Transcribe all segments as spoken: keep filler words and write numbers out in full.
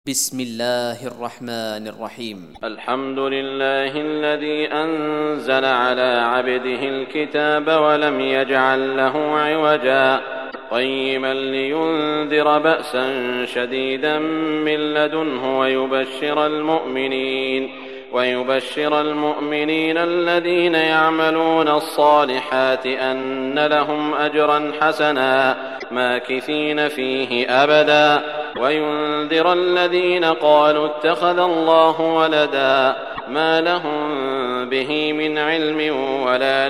بسم الله الرحمن الرحيم. الحمد لله الذي أنزل على عبده الكتاب ولم يجعل له عوجا قيما لينذر بأسا شديدا من لدنه ويبشر المؤمنين ويبشر المؤمنين الذين يعملون الصالحات أن لهم أجرا حسنا ماكثين فيه أبدا وينذر الذين قالوا اتخذ الله ولدا ما لهم به من علم ولا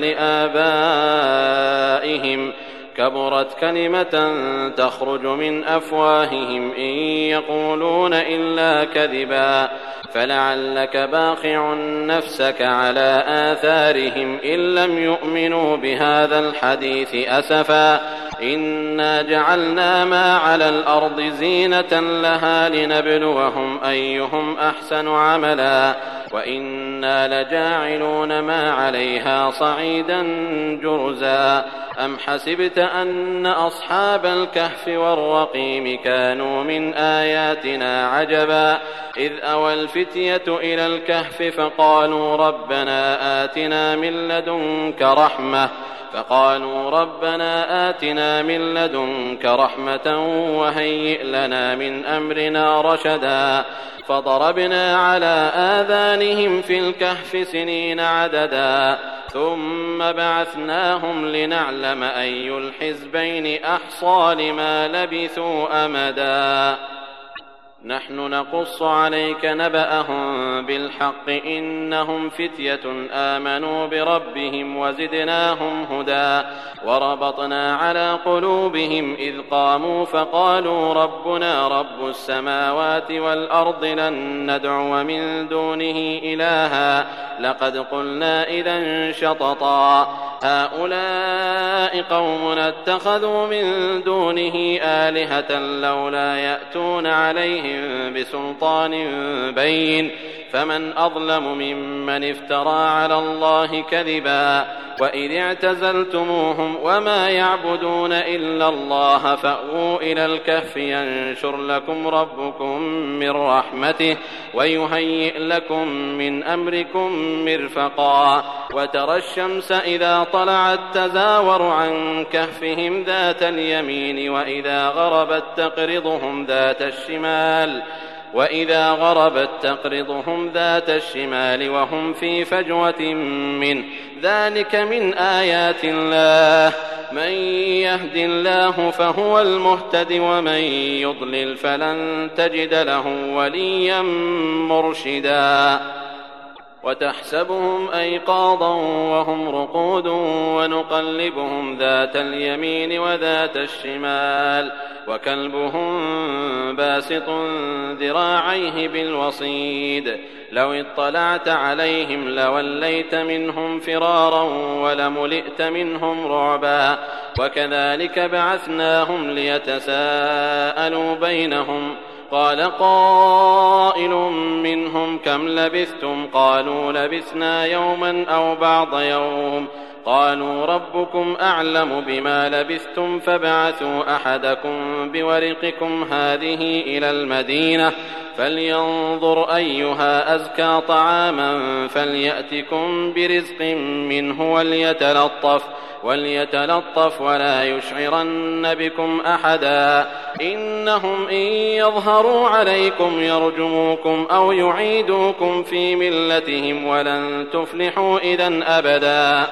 لآبائهم كبرت كلمة تخرج من أفواههم إن يقولون إلا كذبا فلعلك باخع نفسك على آثارهم إن لم يؤمنوا بهذا الحديث أسفا إنا جعلنا ما على الأرض زينة لها لنبلوهم أيهم أحسن عملا وإنا لجاعلون ما عليها صعيدا جرزا أم حسبت أن أصحاب الكهف والرقيم كانوا من آياتنا عجبا إذ أوى الفتية إلى الكهف فقالوا ربنا آتنا من لدنك رحمة فقالوا ربنا آتنا من لدنك رحمة وهيئ لنا من أمرنا رشدا فضربنا على آذانهم في الكهف سنين عددا ثم بعثناهم لنعلم أي الحزبين أحصى لما لبثوا أمدا نحن نقص عليك نبأهم بالحق إنهم فتية آمنوا بربهم وزدناهم هدى وربطنا على قلوبهم إذ قاموا فقالوا ربنا رب السماوات والأرض لن ندعو من دونه إلها لقد قلنا إذا شططا هؤلاء قومنا اتخذوا من دونه آلهة لولا يأتون عليهم بسلطان بين فمن أظلم ممن افترى على الله كذبا وإذ اعتزلتموهم وما يعبدون إلا الله فأووا إلى الكهف ينشر لكم ربكم من رحمته ويهيئ لكم من أمركم مرفقا وترى الشمس إذا طلعت تزاور عن كهفهم ذات اليمين وإذا غربت تقرضهم ذات الشمال وإذا غربت تقرضهم ذات الشمال وهم في فجوة منه ذلك من آيات الله من يهد الله فهو المهتد ومن يضلل فلن تجد له وليا مرشدا وتحسبهم أيقاظا وهم رقود ونقلبهم ذات اليمين وذات الشمال وكلبهم باسط ذراعيه بالوصيد لو اطلعت عليهم لوليت منهم فرارا ولملئت منهم رعبا وكذلك بعثناهم ليتساءلوا بينهم قال قائل منهم كم لبثتم قالوا لبثنا يوما أو بعض يوم قالوا ربكم أعلم بما لبثتم فابعثوا أحدكم بورقكم هذه إلى المدينة فلينظر أيها أزكى طعاما فليأتكم برزق منه وليتلطف وليتلطف ولا يشعرن بكم أحدا إنهم إن يظهروا عليكم يرجموكم أو يعيدوكم في ملتهم ولن تفلحوا إذن أبدا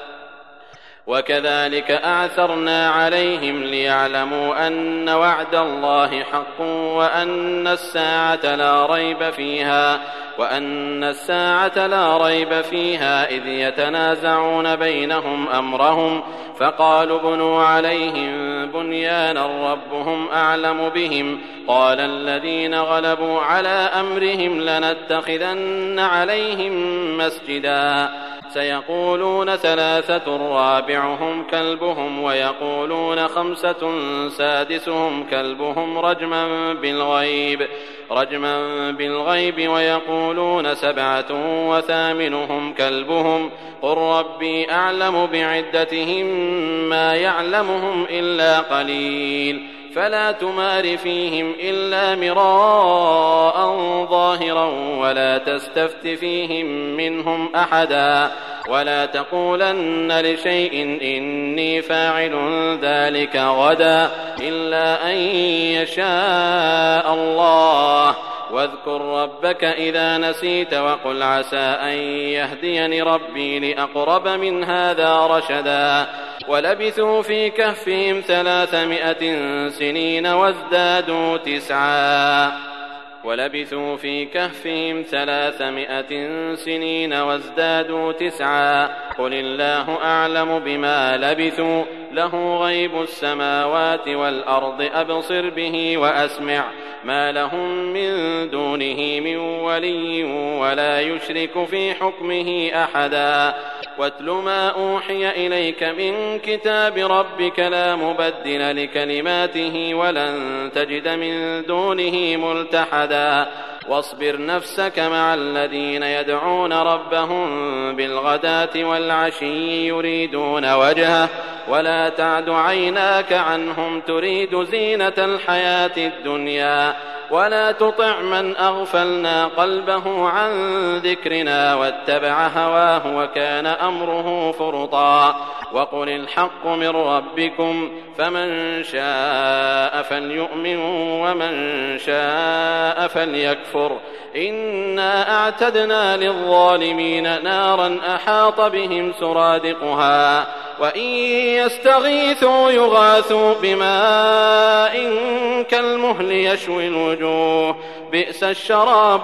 وكذلك أعثرنا عليهم ليعلموا أن وعد الله حق وأن الساعة لا ريب فيها وأن الساعة لا ريب فيها إذ يتنازعون بينهم أمرهم فقالوا بنوا عليهم بنيانا ربهم أعلم بهم قال الذين غلبوا على أمرهم لنتخذن عليهم مسجدا سيقولون ثلاثة رابعهم كلبهم ويقولون خمسة سادسهم كلبهم رجما بالغيب رجما بالغيب ويقولون سبعة وثامنهم كلبهم قل ربي أعلم بعدتهم ما يعلمهم إلا قليل فلا تمار فيهم إلا مراء ظاهرا ولا تستفت فيهم منهم أحدا ولا تقولن لشيء إني فاعل ذلك غدا إلا أن يشاء الله واذكر ربك إذا نسيت وقل عسى أن يهديني ربي لأقرب من هذا رشدا ولبثوا في كهفهم ثلاثمائة سنين وازدادوا تسعا ولبثوا في كهفهم ثلاثمائة سنين وازدادوا تسعا قل الله أعلم بما لبثوا له غيب السماوات والأرض أبصر به وأسمع ما لهم من دونه من ولي ولا يشرك في حكمه أحدا واتل ما أوحي إليك من كتاب ربك لا مبدل لكلماته ولن تجد من دونه ملتحدا واصبر نفسك مع الذين يدعون ربهم بالغداة والعشي يريدون وجهه ولا تعد عيناك عنهم تريد زينة الحياة الدنيا ولا تطع من أغفلنا قلبه عن ذكرنا واتبع هواه وكان أمره فرطا وقل الحق من ربكم فمن شاء فليؤمن ومن شاء فليكفر إنا أعتدنا للظالمين نارا أحاط بهم سرادقها وإن يستغيثوا يغاثوا بماء كالمهل يشوي الوجوه بئس الشراب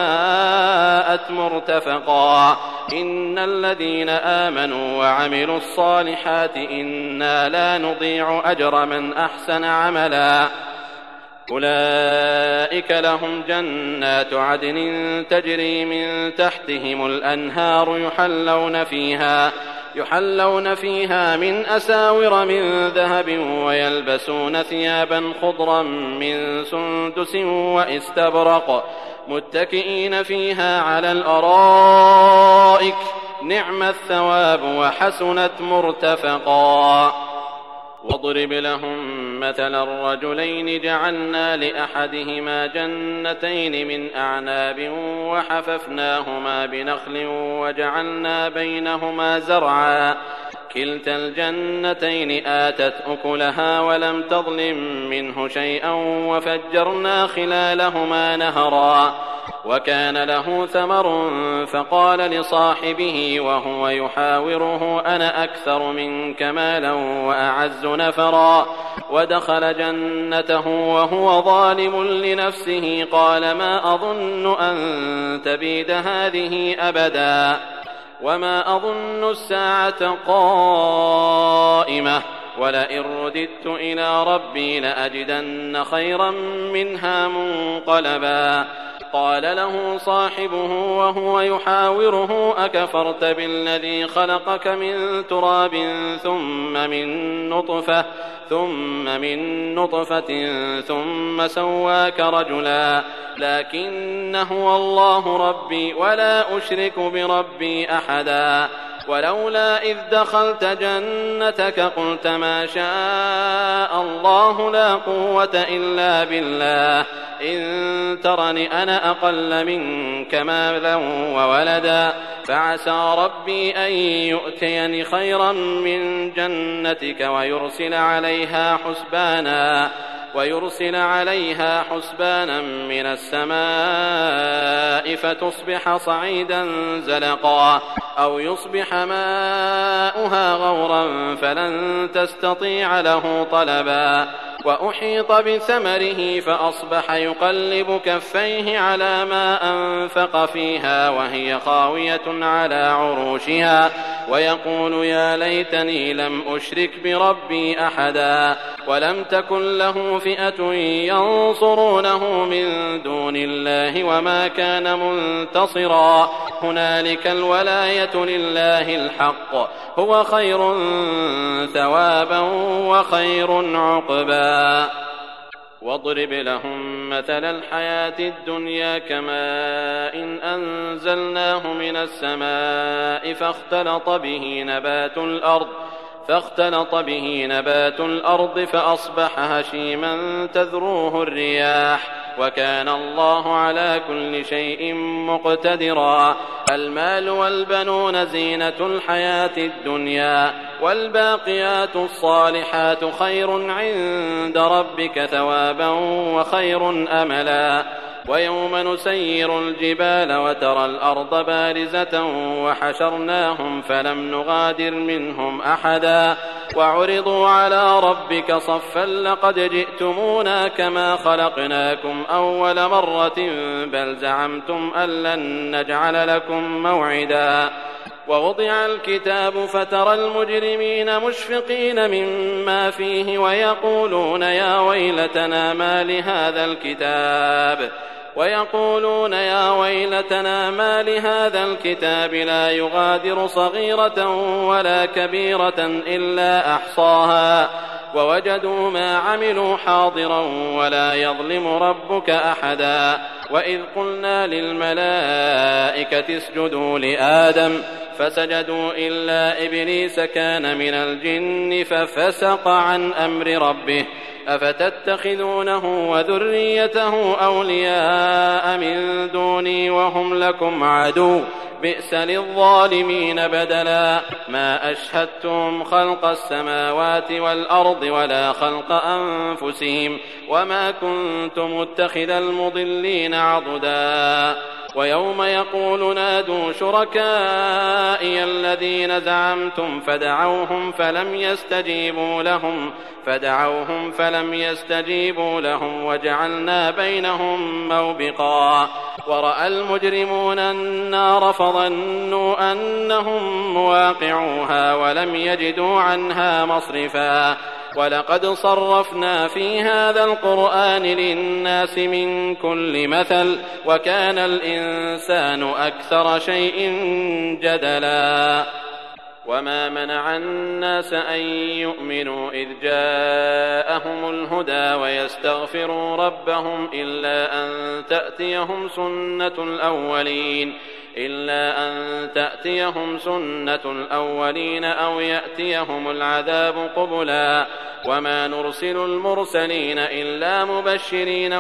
وساءت مرتفقا إن الذين آمنوا وعملوا الصالحات إنا لا نضيع أجر من أحسن عملا أولئك لهم جنات عدن تجري من تحتهم الأنهار يحلون فيها يحلون فيها من أساور من ذهب ويلبسون ثيابا خضرا من سندس وإستبرق متكئين فيها على الأرائك نعم الثواب وحسنت مرتفقا واضرب لهم مثل الرجلين جعلنا لأحدهما جنتين من أعناب وحففناهما بنخل وجعلنا بينهما زرعا كلتا الجنتين آتت أكلها ولم تظلم منه شيئا وفجرنا خلالهما نهرا وكان له ثمر فقال لصاحبه وهو يحاوره أنا أكثر منك مالا وأعز نفرا ودخل جنته وهو ظالم لنفسه قال ما أظن أن تبيد هذه أبدا وما أظن الساعة قائمة ولئن رددت إلى ربي لأجدن خيرا منها منقلبا قال له صاحبه وهو يحاوره أكفرت بالذي خلقك من تراب ثم من نطفة ثم من نطفة ثم سواك رجلا لكن هو الله ربي ولا أشرك بربي أحدا ولولا إذ دخلت جنتك قلت ما شاء الله لا قوة إلا بالله إن ترني أنا أقل منك مالا وولدا فعسى ربي أن يؤتيني خيرا من جنتك ويرسل عليها حسبانا ويرسل عليها حسبانا من السماء فتصبح صعيدا زلقا أو يصبح ماؤها غورا فلن تستطيع له طلبا وأحيط بثمره فأصبح يقلب كفيه على ما أنفق فيها وهي خاوية على عروشها ويقول يا ليتني لم أشرك بربي أحدا ولم تكن له فئة ينصرونه من دون الله وما كان منتصرا هنالك الولاية لله الحق هو خير ثوابا وخير عقبا واضرب لهم مثل الحياة الدنيا كماء إن أنزلناه من السماء فاختلط به نبات الأرض فاختلط به نبات الأرض فأصبح هشيما تذروه الرياح وكان الله على كل شيء مقتدرا. المال والبنون زينة الحياة الدنيا والباقيات الصالحات خير عند ربك ثوابا وخير أملا. ويوم نسير الجبال وترى الأرض بارزة وحشرناهم فلم نغادر منهم أحدا وعرضوا على ربك صفا لقد جئتمونا كما خلقناكم أول مرة بل زعمتم أن لن نجعل لكم موعدا. ووضع الكتاب فترى المجرمين مشفقين مما فيه ويقولون يا ويلتنا ما لهذا الكتاب ويقولون يا ويلتنا ما لهذا الكتاب لا يغادر صغيرة ولا كبيرة إلا أحصاها ووجدوا ما عملوا حاضرا ولا يظلم ربك أحدا. وإذ قلنا للملائكة اسجدوا لآدم فسجدوا إلا إبليس كان من الجن ففسق عن أمر ربه أفتتخذونه وذريته أولياء من دوني وهم لكم عدو بئس للظالمين بدلا. ما أشهدتم خلق السماوات والأرض ولا خلق أنفسهم وما كنت متخذ المضلين عضدا. ويوم يقول نادوا شركائي الذين زعمتم فدعوهم فلم يستجيبوا لهم فدعوهم فلم يستجيبوا لهم وجعلنا بينهم موبقا. ورأى المجرمون النار فظنوا أنهم مواقعوها ولم يجدوا عنها مصرفا. ولقد صرفنا في هذا القرآن للناس من كل مثل وكان الإنسان أكثر شيء جدلا. وما منع الناس أن يؤمنوا إذ جاءهم الهدى ويستغفروا ربهم إلا أن تأتيهم سنة الأولين إلا أن تأتيهم سنة الأولين أو يأتيهم العذاب قبلا. وما نرسل المرسلين إلا مبشرين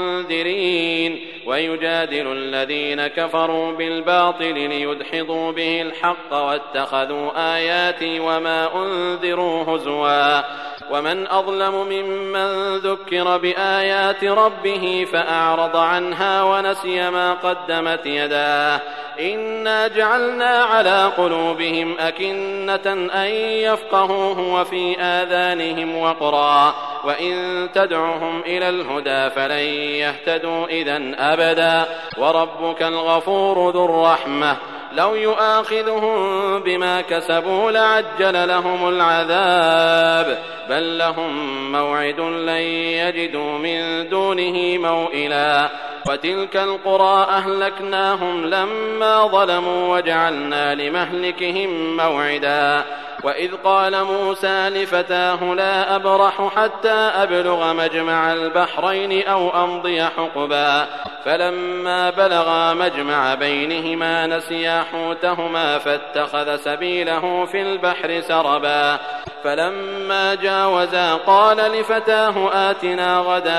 ومنذرين ويجادل الذين كفروا بالباطل ليدحضوا به الحق واتخذوا آياتي وما أنذروا هزوا. ومن أظلم ممن ذكر بآيات ربه فأعرض عنها ونسي ما قدمت يداه إنا جعلنا على قلوبهم أكنة أن يفقهوه وفي آذانهم وقرا وإن تدعهم إلى الهدى فلن يهتدوا إذن أبدا. وربك الغفور ذو الرحمة لو يؤاخذهم بما كسبوا لعجل لهم العذاب بل لهم موعد لن يجدوا من دونه موئلا. وتلك القرى أهلكناهم لما ظلموا وجعلنا لمهلكهم موعدا. وإذ قال موسى لفتاه لا أبرح حتى أبلغ مجمع البحرين أو أمضي حقبا فلما بلغا مجمع بينهما نسيا حوتهما فاتخذ سبيله في البحر سربا. فلما جاوزا قال لفتاه آتنا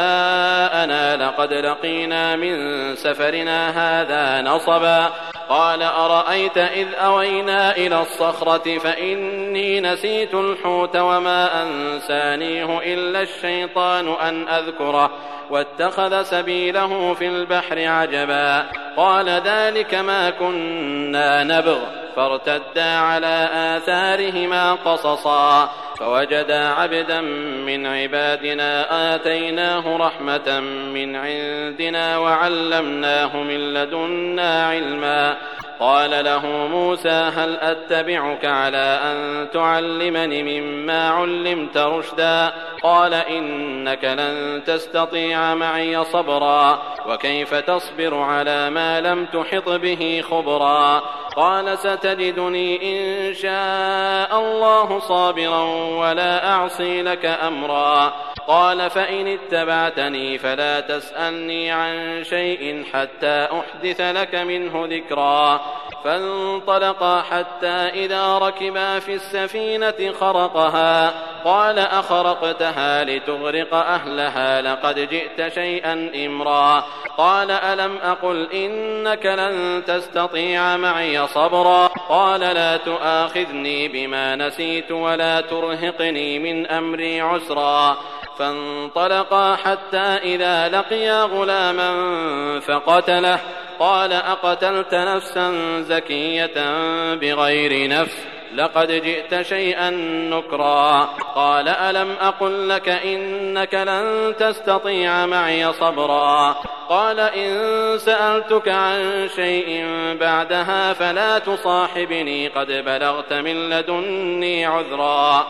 غداءنا لقد لقينا من سفرنا هذا نصبا. قال أرأيت إذ أوينا إلى الصخرة فإني نسيت الحوت وما أنسانيه إلا الشيطان أن أذكره واتخذ سبيله في البحر عجبا. قال ذلك ما كنا نبغ فارتدا على آثارهما قصصا فوجدا عبدا من عبادنا آتيناه رحمة من عندنا وعلمناه من لدنا علما. قال له موسى هل أتبعك على أن تعلمني مما علمت رشدا قال إنك لن تستطيع معي صبرا وكيف تصبر على ما لم تحط به خبرا. قال ستجدني إن شاء الله صابرا ولا أعصي لك أمرا. قال فإن اتبعتني فلا تسألني عن شيء حتى أحدث لك منه ذكرا. فانطلقا حتى إذا ركبا في السفينة خرقها قال أخرقتها لتغرق أهلها لقد جئت شيئا إمرا قال ألم أقل إنك لن تستطيع معي صبرا قال لا تؤاخذني بما نسيت ولا ترهقني من أمري عسرا فانطلقا حتى إذا لقيا غلاما فقتله قال أقتلت نفسا زكية بغير نفس لقد جئت شيئا نكرا قال ألم أقل لك إنك لن تستطيع معي صبرا قال إن سألتك عن شيء بعدها فلا تصاحبني قد بلغت من لدني عذرا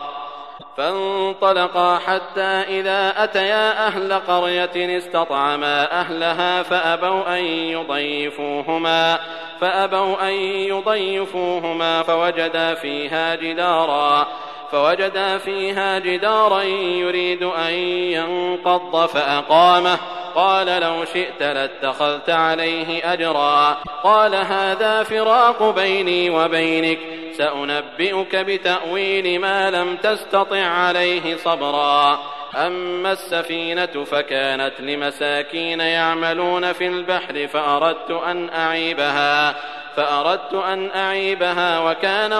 فانطلقا حتى إذا أتيا أهل قرية استطعما أهلها فأبوا أن يضيفوهما فأبوا أن يضيفوهما فوجدا فيها جدارا فوجدا فيها جدارا يريد أن ينقض فأقامه قال لو شئت لاتخذت عليه أجرا قال هذا فراق بيني وبينك سأنبئك بتأويل ما لم تستطع عليه صبرا أما السفينة فكانت لمساكين يعملون في البحر فأردت أن أعيبها فأردت أن أعيبها وكان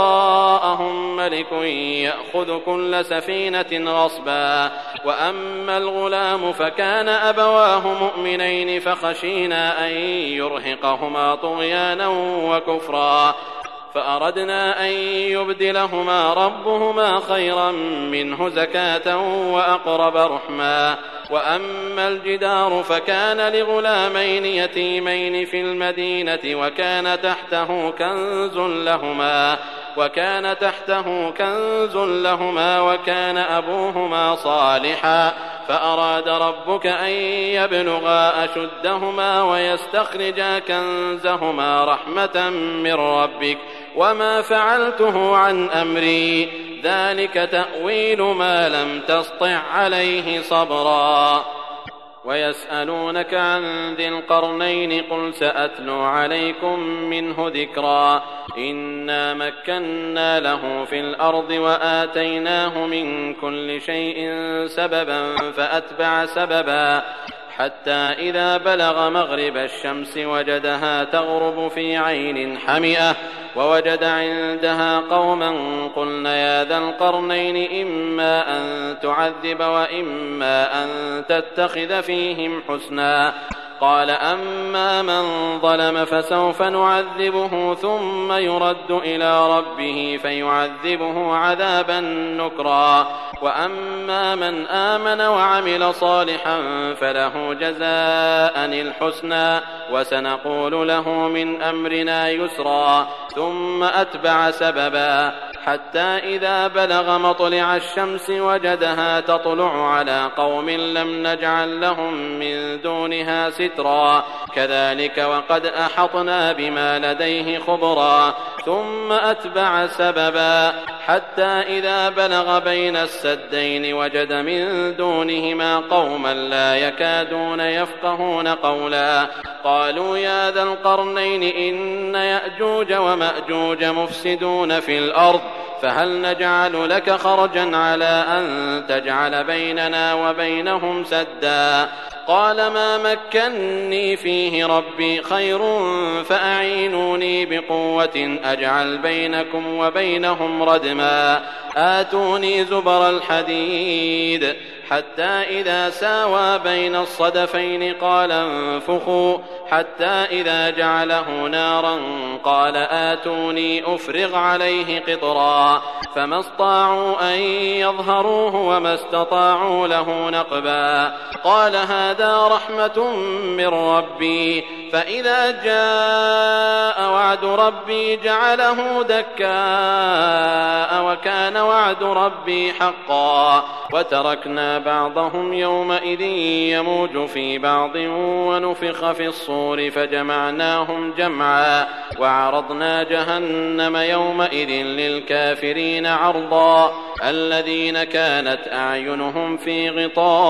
وراءهم ملك يأخذ كل سفينة غصبا وأما الغلام فكان أبواه مؤمنين فخشينا أن يرهقهما طغيانا وكفرا فأردنا أن يبدلهما ربهما خيرا منه زكاة وأقرب رحما وأما الجدار فكان لغلامين يتيمين في المدينة وكان تحته كنز لهما وكان تحته كنز لهما وكان أبوهما صالحا فأراد ربك أن يبلغا أشدهما ويستخرجا كنزهما رحمة من ربك وما فعلته عن أمري ذلك تأويل ما لم تسطع عليه صبرا ويسألونك عن ذي القرنين قل سأتلو عليكم منه ذكرا إنا مكنا له في الأرض وآتيناه من كل شيء سببا فأتبع سببا حتى إذا بلغ مغرب الشمس وجدها تغرب في عين حمئة ووجد عندها قوما قلنا يا ذا القرنين إما أن تعذب وإما أن تتخذ فيهم حسنا قال أما من ظلم فسوف نعذبه ثم يرد إلى ربه فيعذبه عذابا نكرا وأما من آمن وعمل صالحا فله جزاء الحسنى وسنقول له من أمرنا يسرا ثم أتبع سببا حتى إذا بلغ مطلع الشمس وجدها تطلع على قوم لم نجعل لهم من دونها سترا كذلك وقد أحطنا بما لديه خبرا ثم أتبع سببا حتى إذا بلغ بين السدين وجد من دونهما قوما لا يكادون يفقهون قولا قالوا يا ذا القرنين إن يأجوج ومأجوج مفسدون في الأرض فهل نجعل لك خرجا على أن تجعل بيننا وبينهم سدا قال ما مكني فيه ربي خير فأعينوني بقوة أجعل بينكم وبينهم ردما آتوني زبر الحديد حتى إذا ساوى بين الصدفين قال انفخوا حتى إذا جعله نارا قال آتوني أفرغ عليه قطرا فما استطاعوا أن يظهروه وما استطاعوا له نقبا قال هذا رحمة من ربي فإذا جاء وعد ربي جعله دكاء وكان وعد ربي حقا وتركنا بعضهم يومئذ يموج في بعض ونفخ في الصور فجمعناهم جمعا وعرضنا جهنم يومئذ للكافرين عرضا الذين كانت أعينهم في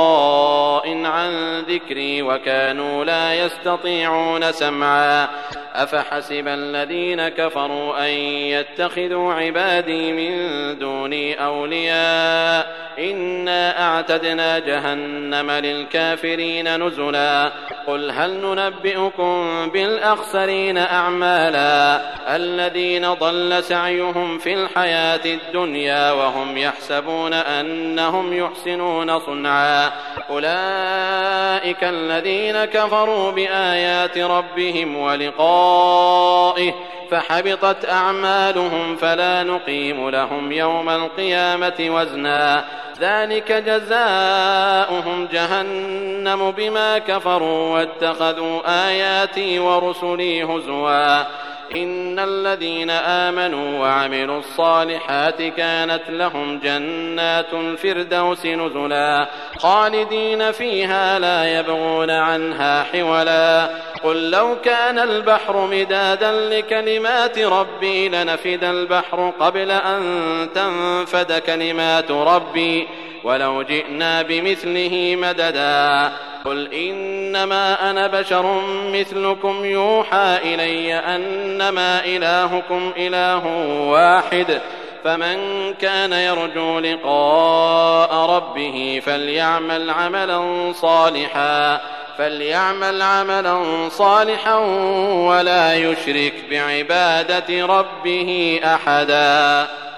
غطاء عن ذكري وكانوا لا يستطيعون سمعا أفحسب الذين كفروا أن يتخذوا عبادي من دوني أولياء إنا أعتدنا جهنم للكافرين نزلا قل هل ننبئكم بالأخسرين أعمالا الذين ضل سعيهم في الحياة الدنيا وهم يحسبون أنهم يحسنون صنعا أولئك الذين كفروا بآيات ربهم ولقائه فحبطت أعمالهم فلا نقيم لهم يوم القيامة وزنا ذلك جزاؤهم جهنم بما كفروا واتخذوا آياتي ورسلي هزوا إن الذين آمنوا وعملوا الصالحات كانت لهم جنات الفردوس نزلا خالدين فيها لا يبغون عنها حولا قل لو كان البحر مدادا لكلمات ربي لنفد البحر قبل أن تنفد كلمات ربي ولو جئنا بمثله مددا قل إنما أنا بشر مثلكم يوحى إلي أنما إلهكم إله واحد فمن كان يرجو لقاء ربه فليعمل عملا صالحا فليعمل عملا صالحا ولا يشرك بعبادة ربه أحدا.